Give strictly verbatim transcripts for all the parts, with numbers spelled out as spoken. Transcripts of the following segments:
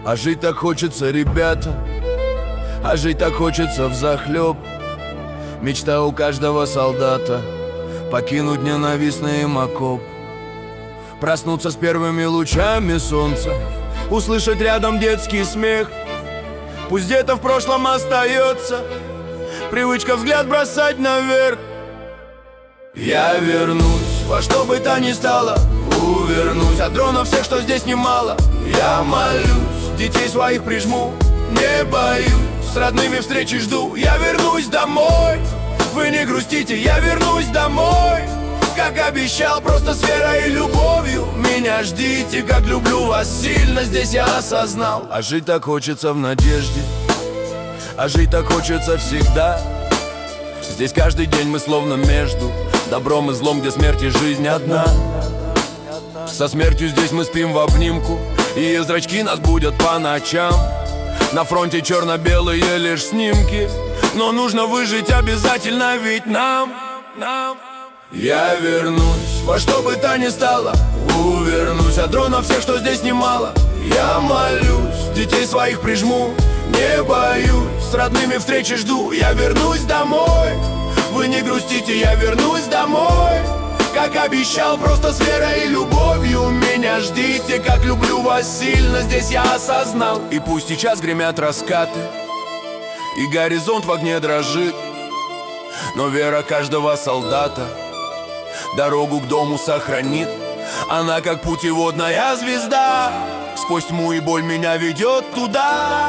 А жить так хочется, ребята, а жить так хочется взахлеб. Мечта у каждого солдата — покинуть ненавистный им окоп. Проснуться с первыми лучами солнца, услышать рядом детский смех. Пусть где-то в прошлом остается привычка взгляд бросать наверх. Я вернусь, во что бы то ни стало, увернусь от дронов всех, что здесь немало. Я молюсь, детей своих прижму, не боюсь, с родными встречи жду. Я вернусь домой, вы не грустите, я вернусь домой. Как обещал, просто с верой и любовью меня ждите. Как люблю вас сильно, здесь я осознал. А жить так хочется в надежде, а жить так хочется всегда. Здесь каждый день мы словно между добром и злом, где смерть и жизнь одна. Со смертью здесь мы спим в обнимку, и ее зрачки нас будут по ночам. На фронте черно-белые лишь снимки, но нужно выжить обязательно, ведь нам, нам. Я вернусь, во что бы то ни стало, увернусь от дронов всех, что здесь немало. Я молюсь, детей своих прижму, не боюсь, с родными встречи жду. Я вернусь домой, вы не грустите, я вернусь домой. Как обещал, просто с верой и любовью меня ждите. Как люблю вас сильно, здесь я осознал. И пусть сейчас гремят раскаты, и горизонт в огне дрожит, но вера каждого солдата дорогу к дому сохранит. Она как путеводная звезда, сквозь тьму и боль меня ведет туда.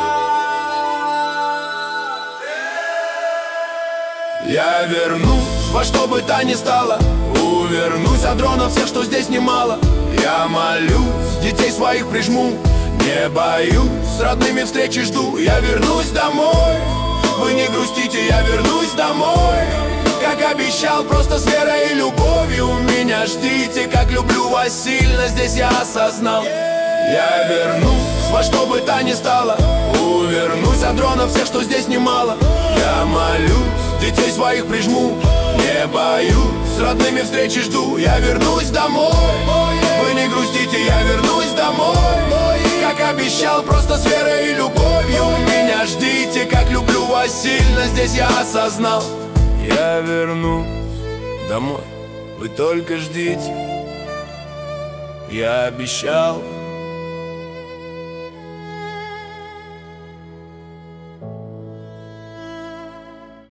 Я вернусь, во что бы то ни стало, увернусь от дронов всех, что здесь немало. Я молюсь, детей своих прижму, не боюсь, с родными встречи жду. Я вернусь домой, вы не грустите, я вернусь домой. Как обещал, просто с верой и любовью меня ждите. Как люблю вас сильно, здесь я осознал. Я вернусь, во что бы то ни стало, увернусь от дронов всех, что здесь немало. Я молюсь, детей своих прижму, не боюсь, с родными встречи жду. Я вернусь домой, вы не грустите, я вернусь домой. Как обещал, просто с верой и любовью меня ждите. Как люблю вас сильно, здесь я осознал. Я вернусь домой, вы только ждите. Я обещал.